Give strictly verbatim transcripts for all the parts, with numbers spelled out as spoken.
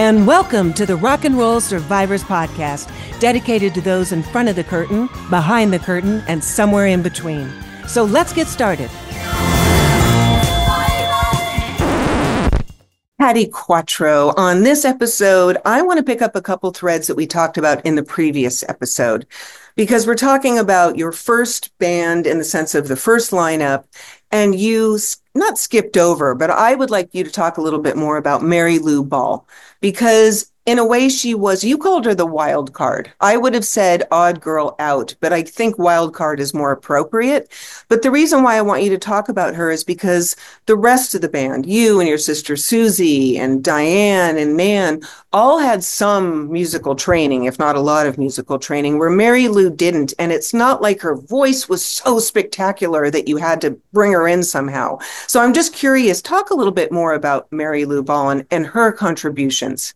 and welcome to the Rock and Roll Survivors Podcast, dedicated to those in front of the curtain, behind the curtain, and somewhere in between. So let's get started. Patty Quattro. On this episode, I want to pick up a couple threads that we talked about in the previous episode, because we're talking about your first band in the sense of the first lineup, and you not skipped over, but I would like you to talk a little bit more about Mary Lou Ball, because in a way she was, you called her the wild card. I would have said odd girl out, but I think wild card is more appropriate. But the reason why I want you to talk about her is because the rest of the band, you and your sister Susie and Diane and Nan, all had some musical training, if not a lot of musical training, where Mary Lou didn't. And it's not like her voice was so spectacular that you had to bring her in somehow. So I'm just curious, talk a little bit more about Mary Lou Ball and, and her contributions.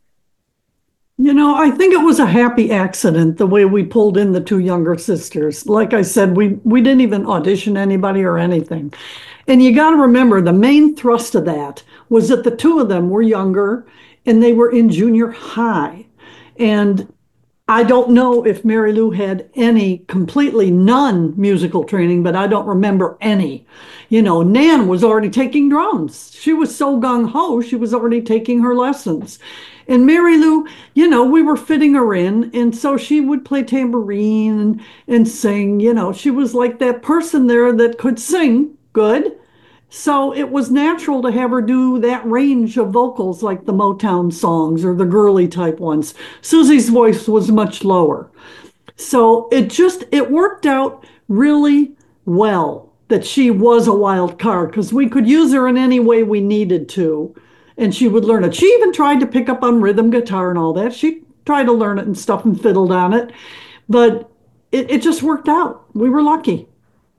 You know, I think it was a happy accident the way we pulled in the two younger sisters. Like I said, we, we didn't even audition anybody or anything. And you got to remember, the main thrust of that was that the two of them were younger and they were in junior high. And I don't know if Mary Lou had any, completely none musical training, but I don't remember any. You know, Nan was already taking drums. She was so gung-ho, she was already taking her lessons. And Mary Lou, you know, we were fitting her in, and so she would play tambourine and, and sing. You know, she was like that person there that could sing good. So it was natural to have her do that range of vocals, like the Motown songs or the girly type ones. Susie's voice was much lower. So it just, it worked out really well that she was a wild card, because we could use her in any way we needed to. And she would learn it. She even tried to pick up on rhythm guitar and all that. She tried to learn it and stuff and fiddled on it. But it, it just worked out. We were lucky.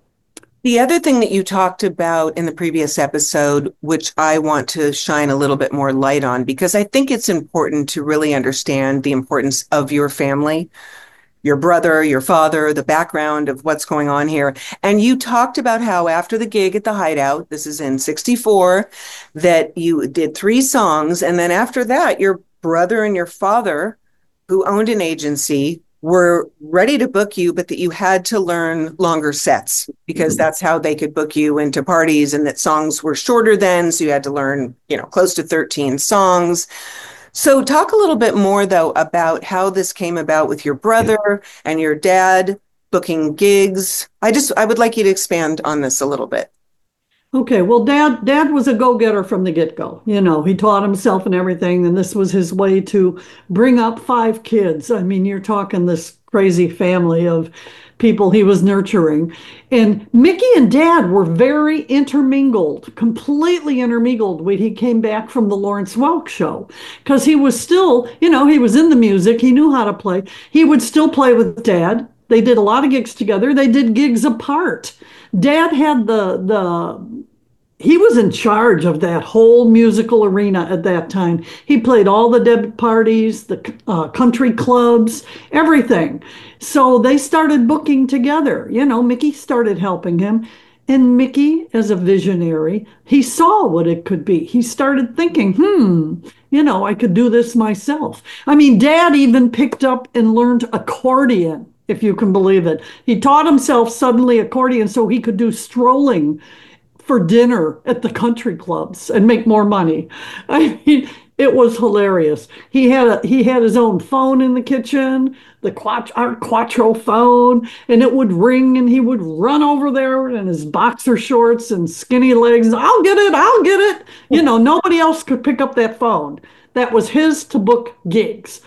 The other thing that you talked about in the previous episode, which I want to shine a little bit more light on, because I think it's important to really understand the importance of your family, your brother, your father, the background of what's going on here. And you talked about how after the gig at the Hideout, this is in sixty-four, that you did three songs. And then after that, your brother and your father, who owned an agency, were ready to book you, but that you had to learn longer sets because that's how they could book you into parties, and that songs were shorter then. So you had to learn, you know, close to thirteen songs. So talk a little bit more, though, about how this came about with your brother and your dad booking gigs. I just, I would like you to expand on this a little bit. Okay, well, dad, dad was a go-getter from the get-go. You know, he taught himself and everything, and this was his way to bring up five kids. I mean, you're talking this crazy family of people he was nurturing. And Mickey and Dad were very intermingled, completely intermingled when he came back from the Lawrence Welk show, because he was still, you know, he was in the music. He knew how to play. He would still play with Dad. They did a lot of gigs together. They did gigs apart. Dad had the, the, he was in charge of that whole musical arena at that time. He played all the debut parties, the uh, country clubs, everything. So they started booking together. You know, Mickey started helping him. And Mickey, as a visionary, he saw what it could be. He started thinking, hmm, you know, I could do this myself. I mean, Dad even picked up and learned accordion, if you can believe it. He taught himself suddenly accordion so he could do strolling for dinner at the country clubs and make more money. I mean, it was hilarious. He had a, he had his own phone in the kitchen, the Quattro, our Quattro phone, and it would ring, and he would run over there in his boxer shorts and skinny legs. I'll get it, I'll get it. You know, nobody else could pick up that phone. That was his to book gigs.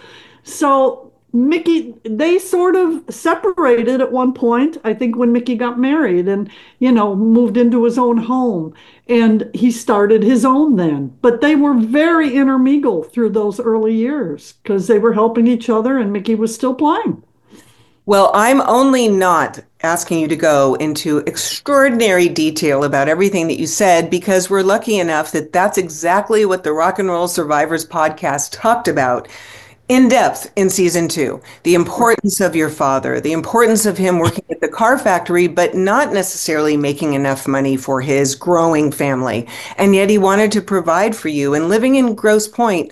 So Mickey, they sort of separated at one point, I think, when Mickey got married and, you know, moved into his own home. And he started his own then. But they were very intermingled through those early years because they were helping each other and Mickey was still playing. Well, I'm only not asking you to go into extraordinary detail about everything that you said, because we're lucky enough that that's exactly what the Rock and Roll Survivors podcast talked about in depth in season two. The importance of your father, the importance of him working at the car factory, but not necessarily making enough money for his growing family. And yet he wanted to provide for you. And living in Grosse Pointe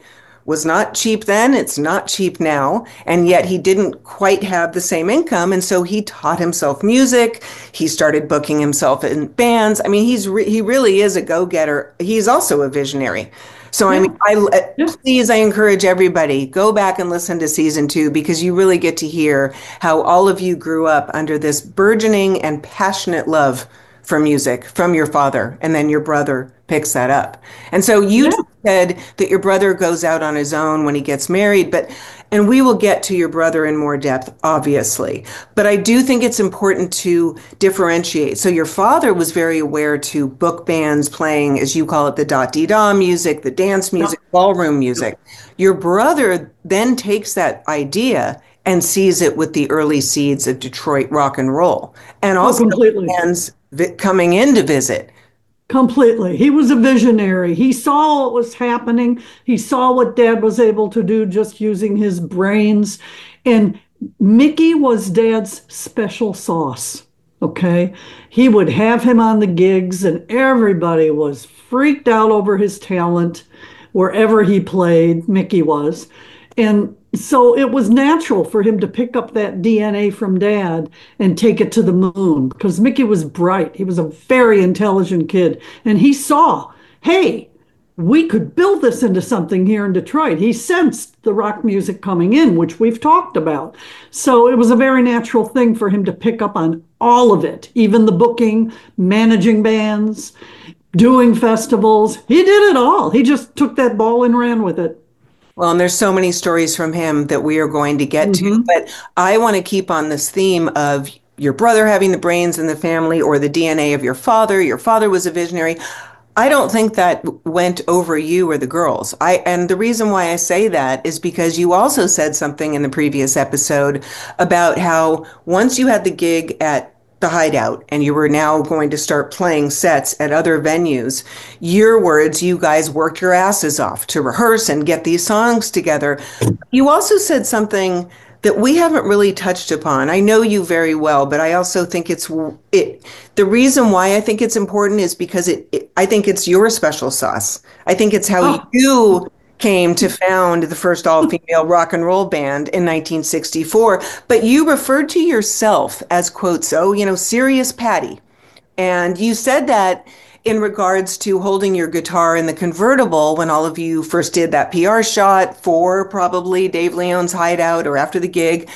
was not cheap then, it's not cheap now, and yet he didn't quite have the same income, and so he taught himself music. He started booking himself in bands. I mean, he's re he really is a go-getter. He's also a visionary. So I Yeah. mean, I Yeah. please, I encourage everybody, go back and listen to season two because you really get to hear how all of you grew up under this burgeoning and passionate love for music from your father, and then your brother picks that up. And so you Yeah. just said that your brother goes out on his own when he gets married, but and we will get to your brother in more depth, obviously. But I do think it's important to differentiate. So your father was very aware to book bands playing, as you call it, the dot dee da music, the dance Yeah. music, ballroom music. Your brother then takes that idea and sees it with the early seeds of Detroit rock and roll, and Oh, also completely. bands vi- coming in to visit. Completely. He was a visionary. He saw what was happening. He saw what Dad was able to do just using his brains. And Mickey was Dad's special sauce. Okay. He would have him on the gigs, and everybody was freaked out over his talent wherever he played. Mickey was. And so it was natural for him to pick up that D N A from Dad and take it to the moon because Mickey was bright. He was a very intelligent kid. And he saw, hey, we could build this into something here in Detroit. He sensed the rock music coming in, which we've talked about. So it was a very natural thing for him to pick up on all of it, even the booking, managing bands, doing festivals. He did it all. He just took that ball and ran with it. Well, and there's so many stories from him that we are going to get to, Hmm. but I want to keep on this theme of your brother having the brains in the family or the D N A of your father. Your father was a visionary. I don't think that went over you or the girls. I, and the reason why I say that is because you also said something in the previous episode about how once you had the gig at the Hideout and you were now going to start playing sets at other venues, your words, you guys worked your asses off to rehearse and get these songs together. You also said something that we haven't really touched upon. I know you very well, but I also think it's it. The reason why I think it's important is because it, it I think it's your special sauce. I think it's how Oh, you came to found the first all-female rock and roll band in nineteen sixty-four, but you referred to yourself as, quotes, oh, you know, Serious Patty. And you said that in regards to holding your guitar in the convertible when all of you first did that P R shot for probably Dave Leon's Hideout or after the gig.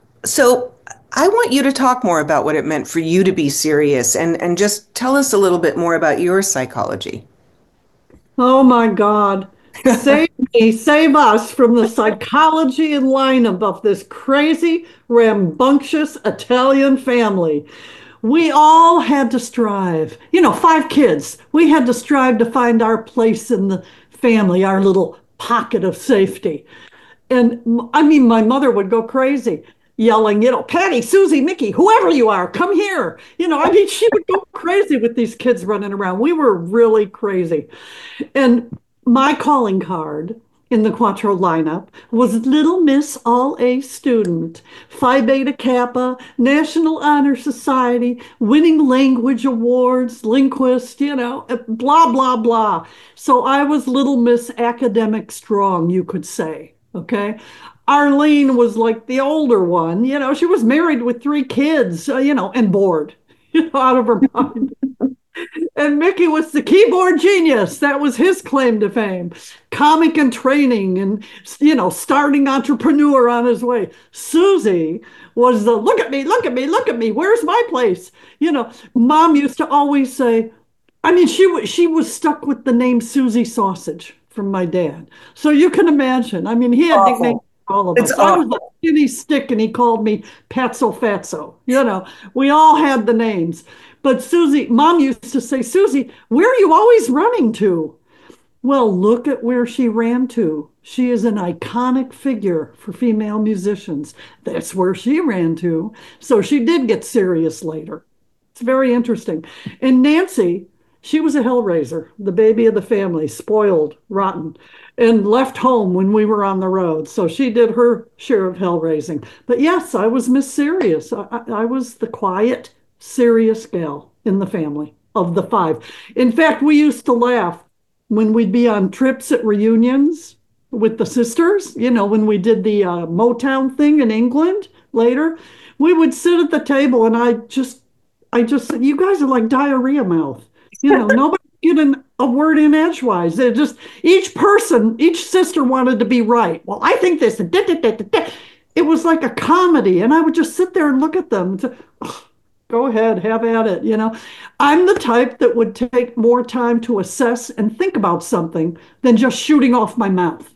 So I want you to talk more about what it meant for you to be serious and, and just tell us a little bit more about your psychology. oh my God. Save me, save us from the psychology and lineup of this crazy, rambunctious Italian family. We all had to strive. You know, five kids. We had to strive to find our place in the family, our little pocket of safety. And I mean, my mother would go crazy, yelling, you know, Patty, Susie, Mickey, whoever you are, come here. You know, I mean, she would go crazy with these kids running around. We were really crazy. And my calling card in the Quattro lineup was Little Miss All A student, Phi Beta Kappa, National Honor Society, winning language awards, linguist, you know, blah, blah, blah. So I was Little Miss Academic Strong, you could say. Okay. Arlene was like the older one. You know, she was married with three kids, uh, you know, and bored, you know, out of her mind. And Mickey was the keyboard genius. That was his claim to fame. Comic and training and, you know, starting entrepreneur on his way. Susie was the look at me, look at me, look at me. Where's my place? You know, Mom used to always say, I mean, she was she was stuck with the name Susie Sausage from my dad. So you can imagine. I mean, he had nicknames Awful. for all of It's us. I was a awful. skinny stick and he called me Patso Fatso. You know, we all had the names. But Susie, Mom used to say, Susie, where are you always running to? Well, look at where she ran to. She is an iconic figure for female musicians. That's where she ran to. So she did get serious later. It's very interesting. And Nancy, she was a hellraiser, the baby of the family, spoiled, rotten, and left home when we were on the road. So she did her share of hell raising. But yes, I was Miss Serious. I, I was the quiet, serious gal in the family of the five. In fact, we used to laugh when we'd be on trips at reunions. with the sisters, you know, when we did the uh, Motown thing in England later, we would sit at the table and I just, I just said, you guys are like diarrhea mouth. You know, nobody getting a word in edgewise. They just, each person, each sister wanted to be right. Well, I think this. It was like a comedy. And I would just sit there and look at them and say, oh, go ahead, have at it. You know, I'm the type that would take more time to assess and think about something than just shooting off my mouth.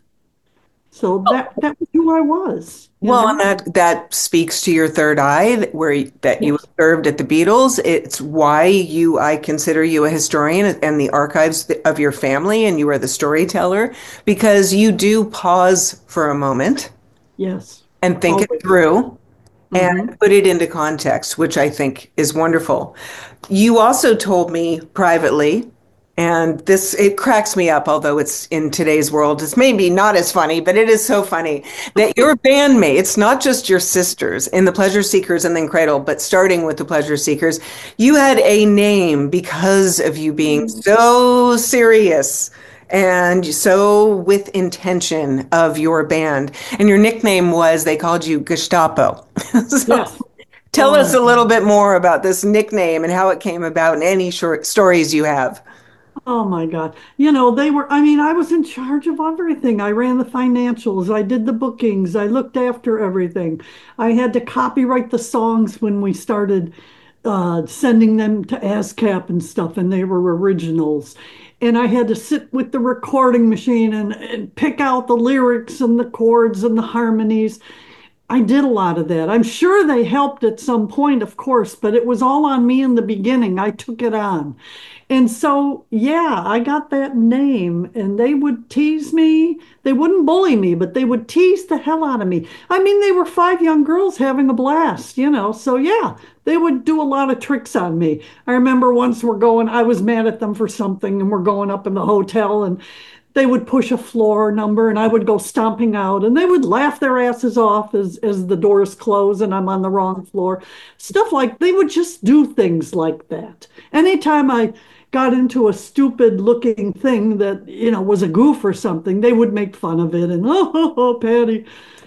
So that that was who I was, you Well, and know? that that speaks to your third eye that- where y- that you Yes. served at the Beatles. It's why you I consider you a historian and the archives th- of your family, and you are the storyteller because you do pause for a moment Yes. and think it Always. through and Hmm. put it into context, which I think is wonderful. You also told me privately, and this it cracks me up, although it's in today's world, it's maybe not as funny, but it is so funny that your bandmates, not just your sisters in the Pleasure Seekers and then Cradle, but starting with the Pleasure Seekers, you had a name because of you being so serious and so with intention of your band. And your nickname was, they called you Gestapo. So Yes. tell us Oh, a little bit more about this nickname and how it came about and any short stories you have. oh my God. You know, they were, I mean, I was in charge of everything. I ran the financials, I did the bookings, I looked after everything. I had to copyright the songs when we started uh, sending them to ASCAP and stuff, and they were originals. And I had to sit with the recording machine and, and pick out the lyrics and the chords and the harmonies. I did a lot of that. I'm sure they helped at some point, of course, but it was all on me in the beginning. I took it on. And so, yeah, I got that name, and they would tease me. They wouldn't bully me, but they would tease the hell out of me. I mean, they were five young girls having a blast, you know. So, yeah, they would do a lot of tricks on me. I remember once we're going, I was mad at them for something, and we're going up in the hotel, and they would push a floor number and I would go stomping out and they would laugh their asses off as, as the doors close and I'm on the wrong floor. Stuff like they would just do things like that. Anytime I got into a stupid looking thing that, you know, was a goof or something, they would make fun of it and, oh, oh, oh, Patty.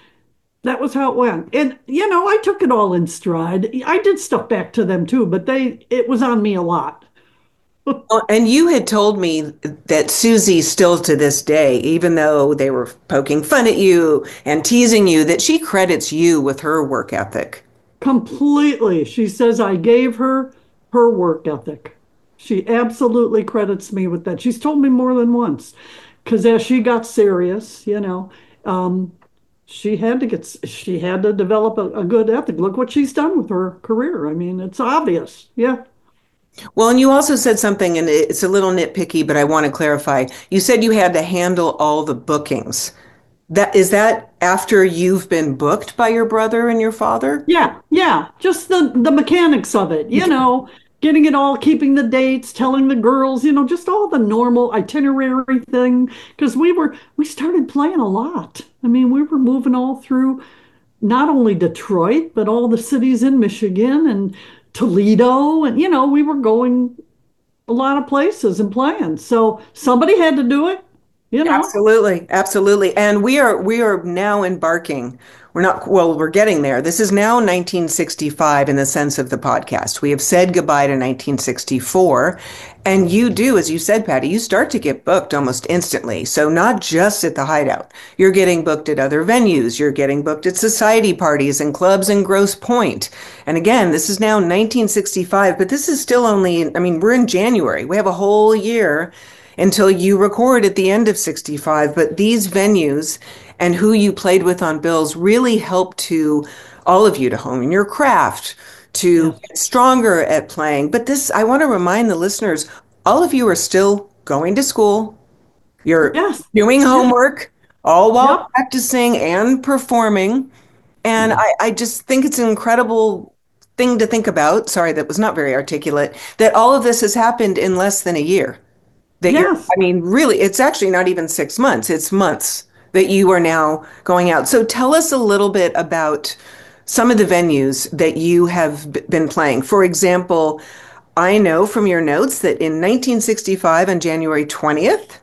That was how it went. And, you know, I took it all in stride. I did stuff back to them too, but they, it was on me a lot. Well, and you had told me that Susie, still to this day, even though they were poking fun at you and teasing you, that she credits you with her work ethic. Completely. She says I gave her her work ethic. She absolutely credits me with that. She's told me more than once because as she got serious, you know, um, she had to get, she had to develop a, a good ethic. Look what she's done with her career. I mean, it's obvious. Yeah. Well, and you also said something, and it's a little nitpicky, but I want to clarify. You said you had to handle all the bookings. That is that after you've been booked by your brother and your father? Yeah, yeah, just the the mechanics of it, you know, getting it all, keeping the dates, telling the girls, you know, just all the normal itinerary thing. Because we were we started playing a lot. I mean, we were moving all through not only Detroit, but all the cities in Michigan and Toledo, and you know, we were going a lot of places and playing. So somebody had to do it, you know. Absolutely, absolutely. And we are we are now embarking. We're not, well, we're getting there. This is now nineteen sixty-five in the sense of the podcast. We have said goodbye to nineteen sixty-four. And you do, as you said, Patty, you start to get booked almost instantly. So not just at the Hideout. You're getting booked at other venues. You're getting booked at society parties and clubs in Grosse Pointe. And again, this is now nineteen sixty-five, but this is still only, I mean, we're in January. We have a whole year until you record at the end of sixty-five. But these venues and who you played with on bills really helped to all of you to hone your craft, to Yes. get stronger at playing. But this, I want to remind the listeners, all of you are still going to school. You're Yes. doing Yeah. homework, all while Yep. practicing and performing. And Yes. I, I just think it's an incredible thing to think about. Sorry, that was not very articulate, that all of this has happened in less than a year. That you're, Yes. I mean, really, it's actually not even six months, it's months that you are now going out. So tell us a little bit about some of the venues that you have b- been playing. For example, I know from your notes that in nineteen sixty-five on January twentieth,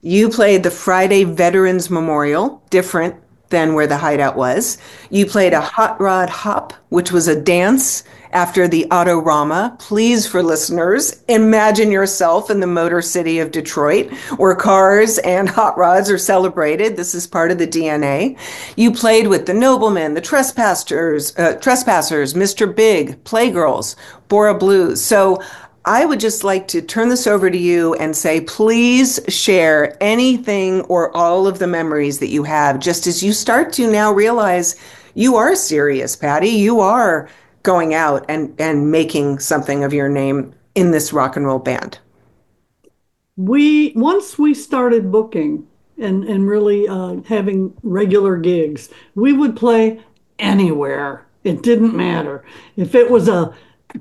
You played the Friday Veterans Memorial, different than where the hideout was. You played a hot rod hop, which was a dance after the Autorama. Please, for listeners, imagine yourself in the Motor City of Detroit, where cars and hot rods are celebrated. This is part of the D N A. You played with the Noblemen, the Trespassers, uh, Trespassers, Mister Big, Playgirls, Bora Blues. So I would just like to turn this over to you and say, please share anything or all of the memories that you have, just as you start to now realize you are serious, Patty. You are going out and, and making something of your name in this rock and roll band. We once we started booking and and really uh, having regular gigs, we would play anywhere. It didn't matter if it was a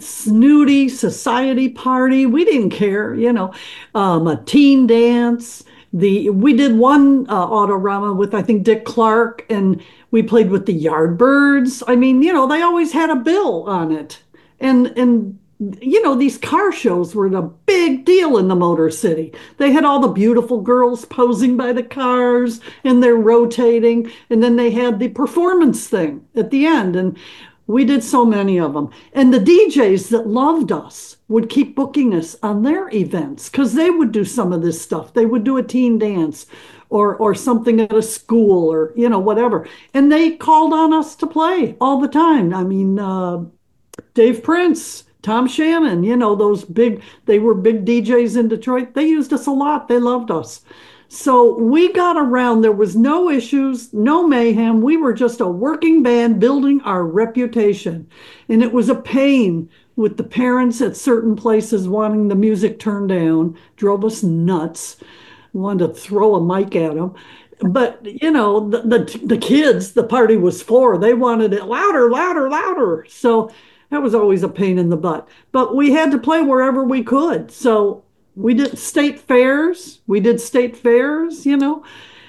snooty society party. We didn't care, you know, um, a teen dance. The we did one uh, Autorama with I think Dick Clark, and we played with the Yardbirds. I mean, you know, they always had a bill on it, and and you know, these car shows were the big deal in the Motor City. They had all the beautiful girls posing by the cars and they're rotating. And then they had the performance thing at the end. And we did so many of them. And the D Js that loved us would keep booking us on their events because they would do some of this stuff. They would do a teen dance or or something at a school or, you know, whatever. And they called on us to play all the time. I mean, uh, Dave Prince, Tom Shannon, you know, those big, they were big D Js in Detroit. They used us a lot. They loved us. So we got around. There was no issues, no mayhem. We were just a working band building our reputation. And it was a pain with the parents at certain places wanting the music turned down, drove us nuts, wanted to throw a mic at them. But, you know, the, the, the kids, the party was for, they wanted it louder, louder, louder. So that was always a pain in the butt. But we had to play wherever we could. So we did state fairs. We did state fairs, you know,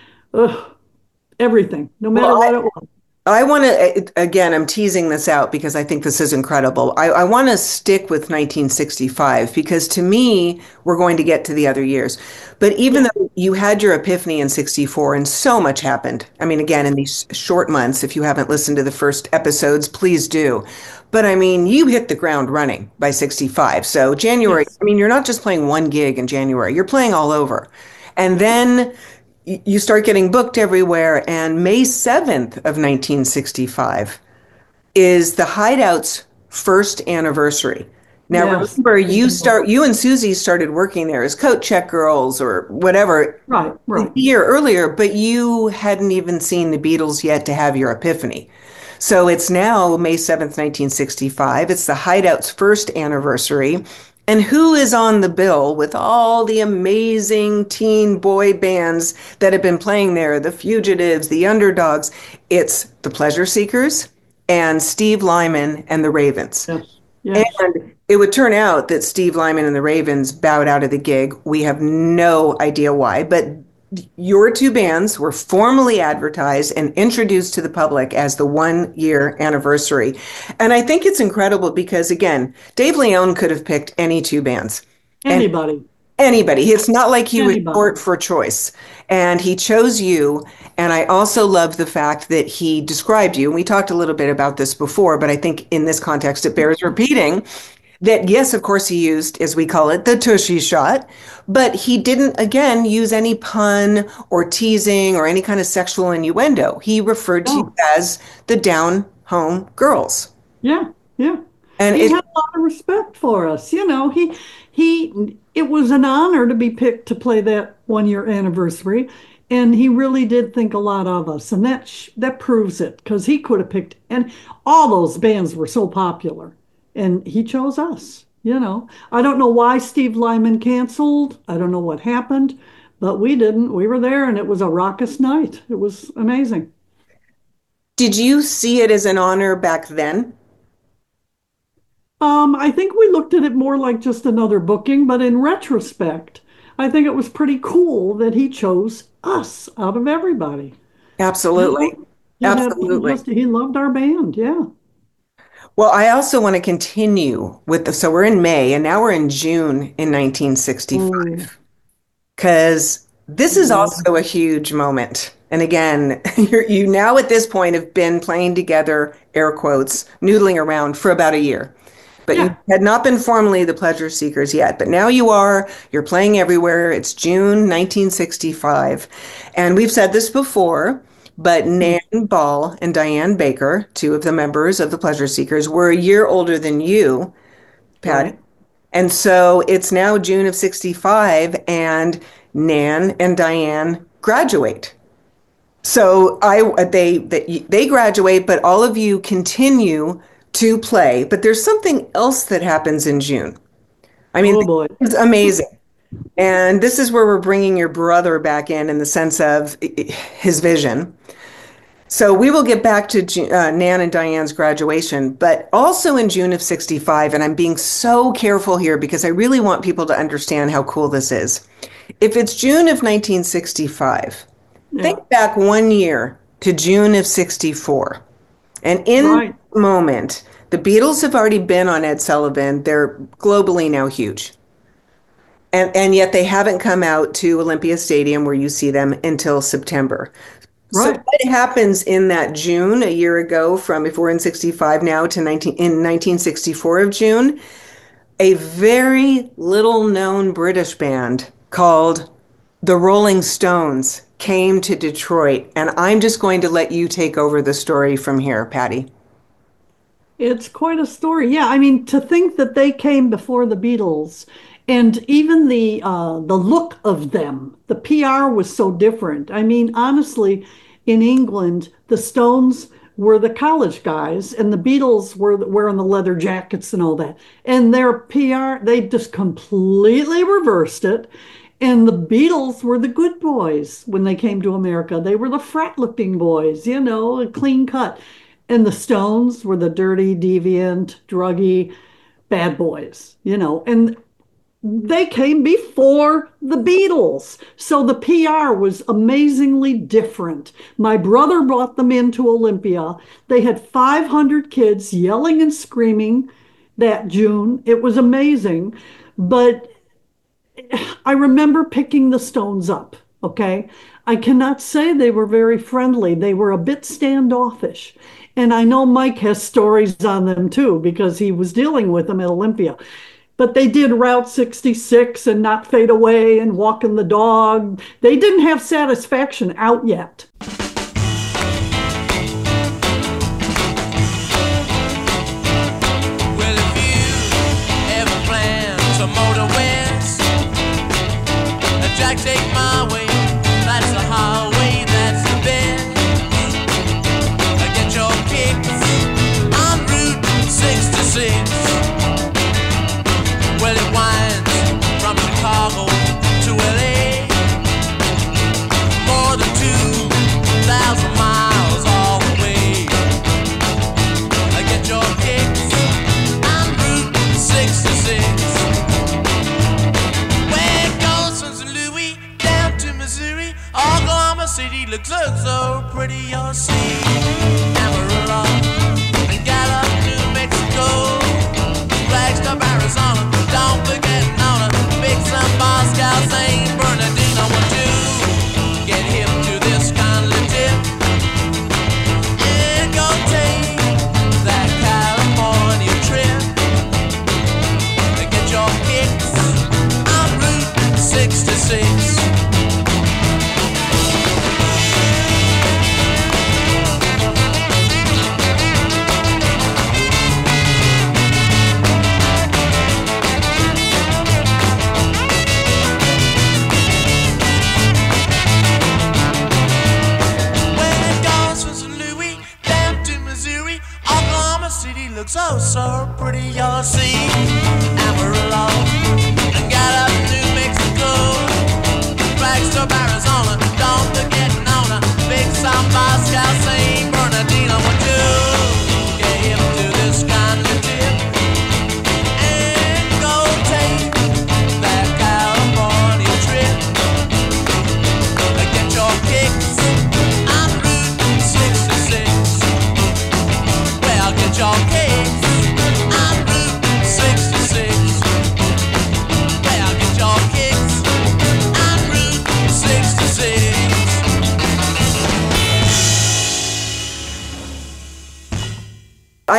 Ugh, everything, no matter Well, what I, it was. I want to, again, I'm teasing this out because I think this is incredible. I, I want to stick with nineteen sixty-five because to me, we're going to get to the other years. But even Yeah. though you had your epiphany in sixty-four and so much happened, I mean, again, in these short months, if you haven't listened to the first episodes, please do. But I mean, you hit the ground running by sixty-five. So January, Yes. I mean, you're not just playing one gig in January, you're playing all over. And then you start getting booked everywhere. And May seventh of nineteen sixty-five is the Hideout's first anniversary. Now, Yes. remember, you start, you and Susie started working there as coat check girls or whatever Right, a right. year earlier, but you hadn't even seen the Beatles yet to have your epiphany. So it's now May seventh, nineteen sixty-five. It's the Hideout's first anniversary. And who is on the bill with all the amazing teen boy bands that have been playing there? The Fugitives, the Underdogs. It's the Pleasure Seekers and Steve Lyman and the Ravens. Yes. Yes. And it would turn out that Steve Lyman and the Ravens bowed out of the gig. We have no idea why, but your two bands were formally advertised and introduced to the public as the one year anniversary. And I think it's incredible because, again, Dave Leone could have picked any two bands. And Anybody. anybody. It's not like he was Anybody. short for choice. And he chose you. And I also love the fact that he described you. And we talked a little bit about this before, but I think in this context, it bears repeating that, yes, of course, he used, as we call it, the tushy shot, but he didn't, again, use any pun or teasing or any kind of sexual innuendo. He referred to you Oh, as the down home girls. yeah. Yeah. And He it, had a lot of respect for us. You know, he he it was an honor to be picked to play that one year anniversary, and he really did think a lot of us, and that sh that proves it because he could have picked, and all those bands were so popular, and he chose us. You know, I don't know why Steve Lyman canceled. I don't know what happened, but we didn't. We were there, and it was a raucous night. It was amazing. did you see it as an honor back then? Um, I think we looked at it more like just another booking, but in retrospect, I think it was pretty cool that he chose us out of everybody. You Absolutely. know, he had he Absolutely. just he loved our band. Yeah. Well, I also want to continue with the, so we're in May and now we're in June in Oh, nineteen sixty-five because This is Yeah. also a huge moment. And again, you're, you now at this point have been playing together, air quotes, noodling around for about a year. But you Yeah. had not been formally the Pleasure Seekers yet. But now you are. You're playing everywhere. It's June nineteen sixty-five. And we've said this before, but Nan Ball and Diane Baker, two of the members of the Pleasure Seekers, were a year older than you, Patty. Right. And so it's now June of sixty-five, and Nan and Diane graduate. So I they they, they graduate, but all of you continue to play. But there's something else that happens in June. I mean, Oh boy. it's amazing. And this is where we're bringing your brother back in in the sense of his vision. So we will get back to uh, Nan and Diane's graduation, but also in June of sixty-five, and I'm being so careful here because I really want people to understand how cool this is. If it's June of nineteen sixty-five, Yeah. think back one year to June of sixty-four. And in Right. that moment, the Beatles have already been on Ed Sullivan. They're globally now huge. And, and yet they haven't come out to Olympia Stadium where you see them until September. So Right. what happens in that June a year ago from if we're in sixty-five now to nineteen in nineteen sixty-four of June, a very little known British band called the Rolling Stones came to Detroit. And I'm just going to let you take over the story from here, Patty. It's quite a story. Yeah, I mean, to think that they came before the Beatles and even the uh, the look of them, the P R was so different. I mean, honestly, in England, the Stones were the college guys and the Beatles were wearing the leather jackets and all that. And their P R, they just completely reversed it. And the Beatles were the good boys when they came to America. They were the frat-looking boys, you know, a clean cut. And the Stones were the dirty, deviant, druggy, bad boys, you know. And they came before the Beatles. So the P R was amazingly different. My brother brought them into Olympia. They had five hundred kids yelling and screaming that June. It was amazing. But I remember picking the Stones up, okay? I cannot say they were very friendly. They were a bit standoffish. And I know Mike has stories on them too, because he was dealing with them at Olympia. But they did Route sixty-six and Not Fade Away and Walking the Dog. They didn't have Satisfaction out yet. Well, if you ever plan to motor west, Jack, take my way. That's the highway, that's the best. Get your kicks on Route sixty-six. Well, it winds from Chicago to L A, more than two thousand miles all the way. Get your kicks on Route sixty-six. Where it goes from Saint Louis down to Missouri, Oklahoma City looks so pretty, you'll see. Amarillo and Gallup, New Mexico, Flagstaff, Arizona. Don't forget Nona, Big Sun, Moscow, Saint Bernardino. Want to get hip to this kind of tip and go take that California trip. Get your kicks on Route sixty-six.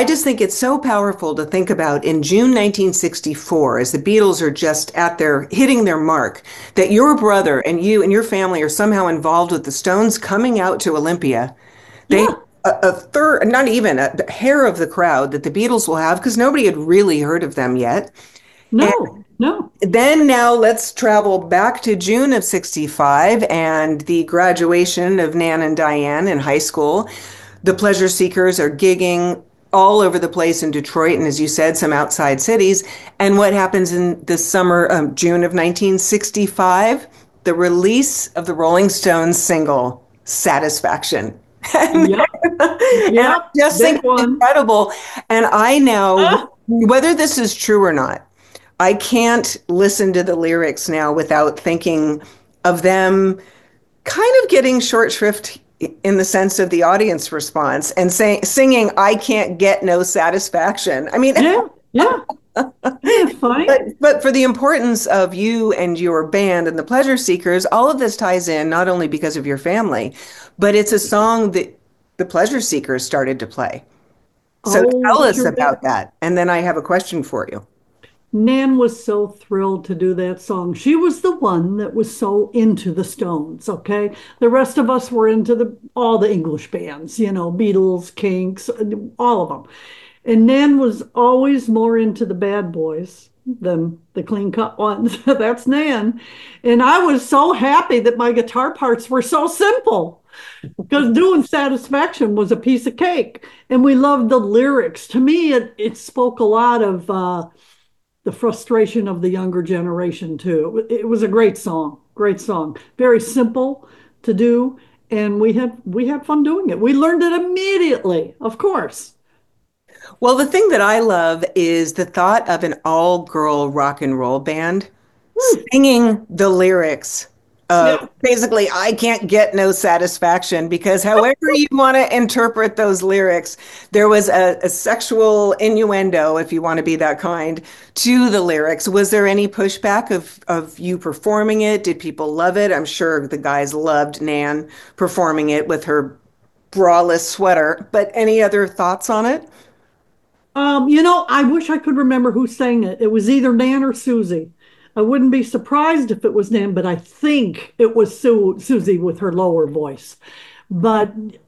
I just think it's so powerful to think about in June nineteen sixty-four, as the Beatles are just at their hitting their mark, that your brother and you and your family are somehow involved with the Stones coming out to Olympia. They Yeah. a, a third, not even a, a hair of the crowd that the Beatles will have because nobody had really heard of them yet. And No, no. then now let's travel back to June of sixty-five and the graduation of Nan and Diane in high school. The Pleasure Seekers are gigging all over the place in Detroit and, as you said, some outside cities. And what happens in the summer, um, June of nineteen sixty-five? The release of the Rolling Stones single, Satisfaction. And, Yep. and I Yep. just think Big it's one. incredible. And I Ah, now, whether this is true or not, I can't listen to the lyrics now without thinking of them kind of getting short shrift in the sense of the audience response and saying, singing, I can't get no satisfaction. I mean, yeah, yeah. It's funny. but, but for the importance of you and your band and the Pleasure Seekers, all of this ties in not only because of your family, but it's a song that the Pleasure Seekers started to play. So Oh, tell us sure did. about that. And then I have a question for you. Nan was so thrilled to do that song. She was the one that was so into the Stones, okay? The rest of us were into the all the English bands, you know, Beatles, Kinks, all of them. And Nan was always more into the bad boys than the clean cut ones. That's Nan. And I was so happy that my guitar parts were so simple because doing Satisfaction was a piece of cake. And we loved the lyrics. To me, it, it spoke a lot of uh, the frustration of the younger generation too. It was a great song, great song, very simple to do, and we had we had fun doing it. We learned it immediately, of course. Well, the thing that I love is the thought of an all-girl rock and roll band Hmm. singing the lyrics of Yeah. basically, I can't get no satisfaction because however you want to interpret those lyrics, there was a, a sexual innuendo, if you want to be that kind, to the lyrics. Was there any pushback of, of you performing it? Did people love it? I'm sure the guys loved Nan performing it with her braless sweater, but any other thoughts on it? Um, you know, I wish I could remember who sang it. It was either Nan or Susie. I wouldn't be surprised if it was Nan, but I think it was Sue, Susie with her lower voice. But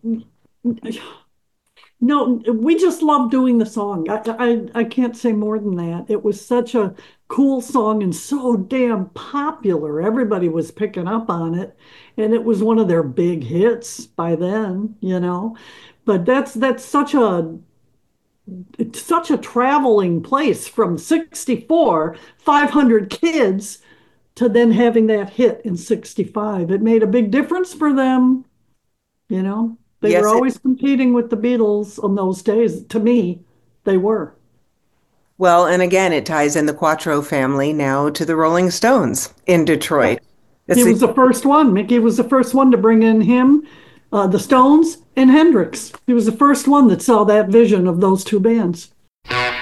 no, we just loved doing the song. I, I, I can't say more than that. It was such a cool song and so damn popular. Everybody was picking up on it, and it was one of their big hits by then, you know. But that's that's such a it's such a traveling place from sixty-four, five hundred kids to then having that hit in sixty-five. It made a big difference for them, you know. They were Yes, it always competing with the Beatles on those days. To me, they were. Well, and again, it ties in the Quattro family now to the Rolling Stones in Yeah. Detroit. He It's a, was the first one. Mickey was the first one to bring in him, uh, the Stones, and Hendrix. He was the first one that saw that vision of those two bands.